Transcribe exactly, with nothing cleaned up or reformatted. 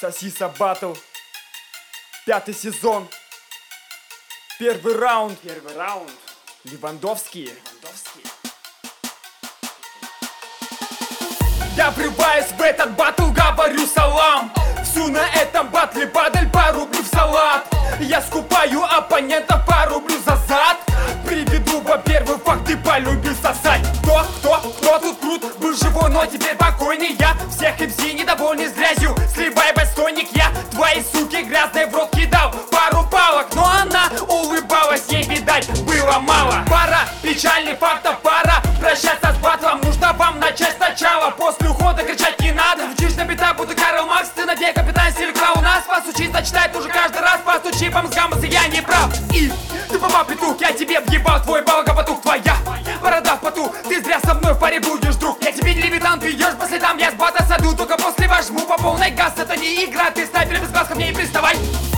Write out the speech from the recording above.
Сосиса Батл. Пятый сезон. Первый раунд. Первый раунд. Левандовский. Левандовский. Я врываюсь в этот батл, говорю салам. Всю на этом батле падаль по рублю в салат. Я скупаю оппонента по рублю за зад. Приведу, во-первых, факт, ты полюбил сосать. Кто, кто, кто тут крут? Был живой, но теперь покойный я. Всех эм си недовольный с грязью. Сливай бастонник, я твои суки грязные в рот кидал. Пару палок, но она улыбалась, ей, видать, было мало. Пара печальных фактов, пара прощаться с батлом. Нужно вам начать сначала, после ухода кричать не надо. Звучишь на бита, буду Карл Маркс, ты на дне капитан Силикла. У нас вас учиться читать уже каждый раз. Постучи по мозгам, если я не прав. И ты попал петух, я тебе въебал твой балгопотух. Твоя борода в поту, ты зря со мной в паре будешь, друг. Я тебе не левитан, ты идешь по следам, я с бата саду. Только после вожму по полной газ, это не игра. Ты снайпер без глаз, ко мне не приставай.